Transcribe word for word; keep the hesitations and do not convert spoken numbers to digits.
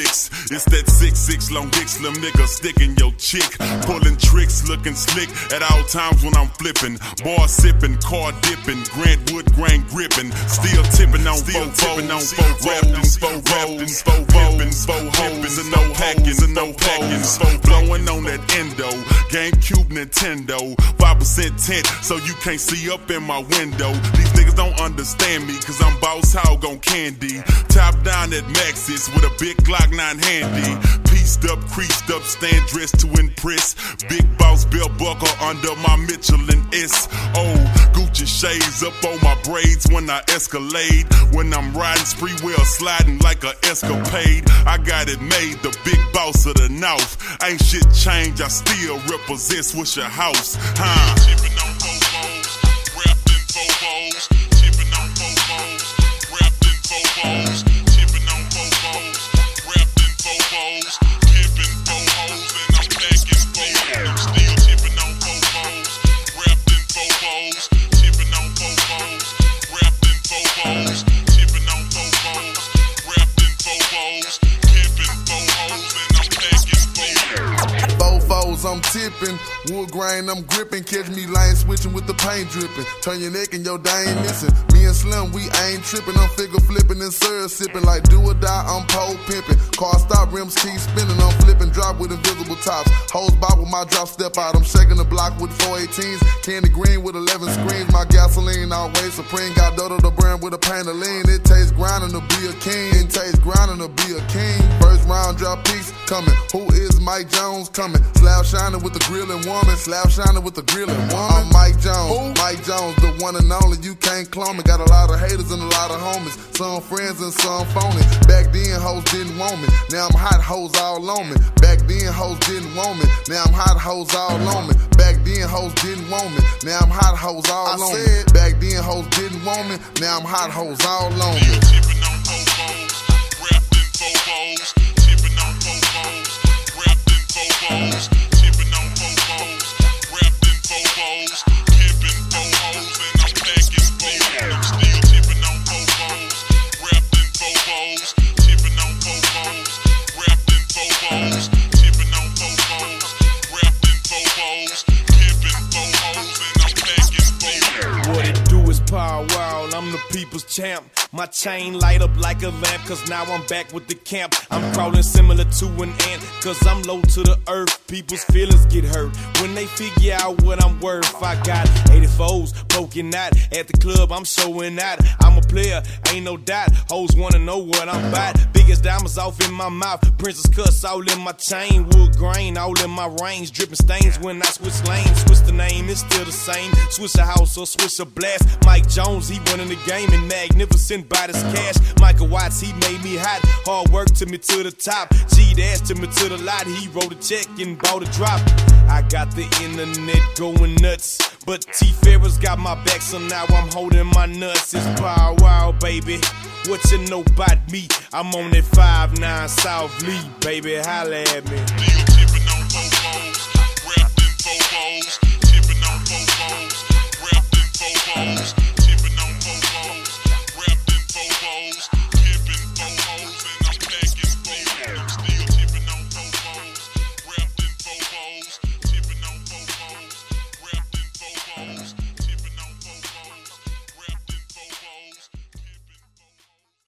bricks. It's that six six long dick slim nigga sticking your chick. Pulling tricks, looking slick at all times when I'm flipping. Bar sipping, car dipping, Grant Wood grain gripping. Still tipping on still tipping on four rolls, four rolls, four rolls, four hoes, and no packing, and no packing. Blowing on that endo, GameCube, Nintendo, five percent tint, so you can't see up in my window. These niggas don't understand me, cause I'm boss hog on candy. Top down at Maxis with a big Glock nine handy. Pieced up, creased up, stand dressed to impress. Big boss belt buckle under my Michelin S. Oh, Gucci shades up on my braids when I escalade. When I'm riding spree wheel sliding like a escapade. I got it made, the big boss of the North. Ain't shit changed, I still represent Swisher House. Huh? Tipping on Vovos, wrapped in Vovos. Tipping on Vovos, wrapped in Vovos. Tipping on Vovos, wrapped in Vovos. Pippin' Vovos and I'm packing Vovos. I'm still tipping on Vovos, wrapped in Vovos. Tipping on Vovos, wrapped in Vovos. Tipping on Vovos, wrapped in Vovos. Pippin' Vovos and I'm packing Vovos. Fofos, I'm tipping, wood grain, I'm gripping. Catch me lane switching with the paint dripping. Turn your neck and your day ain't missing. Me and Slim, we ain't tripping. I'm figure flipping and syrup sipping. Like do or die, I'm pole pimping. Car stop, rims keep spinning. I'm flipping, drop with invisible tops. Hoes bob with my drop, step out. I'm shaking the block with four eighteens. Candy green with eleven screens. My gasoline always supreme. Got Dodo the brand with a paint of lean. It tastes grinding to be a king. It tastes grinding to be a king. First round drop piece coming. Who is Mike Jones coming? Slab shining with the grilling woman. Slab shining with the grilling woman. I'm Mike Jones. Who? Mike Jones, the one and only. You can't clone me. Got a lot of haters and a lot of homies. Some friends and some phony. Back then, hoes didn't want me. Now I'm hot hoes all on me. Back then, hoes didn't want me. Now I'm hot hoes all on me. Back then, hoes didn't want me. Now I'm hot hoes all on me. Back then, hoes didn't want me. Now I'm hot hoes all on me. Tipping on Vovos, wrapped in Vovos. Tipping on Vovos, wrapped in Vovos. Tipping on Vovos, wrapped in Vovos. Pippin' Vovos and I'm packing Vovos. I'm still tipping on Vovos, wrapped in Vovos. Tipping on Vovos, wrapped in Vovos. Tipping on Vovos, wrapped in Vovos. Pippin' Vovos and I'm packing Vovos. What it do is Power Wow, I'm the people's champ. My chain light up like a lamp, cause now I'm back with the camp. I'm crawling similar to an ant, cause I'm low to the earth. People's feelings get hurt when they figure out what I'm worth. I got eighty-fours poking out at the club, I'm showing out. I'm a player, ain't no doubt. Hoes wanna know what I'm about. Biggest diamonds off in my mouth, princess cuts all in my chain. Wood grain all in my range, dripping stains when I switch lanes. Switch the name, it's still the same. Switch a house or switch a blast. Mike Jones, he running the game and magnificent by this cash. Michael Watts, he made me hot. Hard work took me to the top. G-Dash took me to the lot. He wrote a check and bought a drop. I got the internet going nuts, but T-Ferris got my back, so now I'm holding my nuts. It's Power Wow, baby. What you know about me? I'm on that five nine South Lee, baby. Holla at me.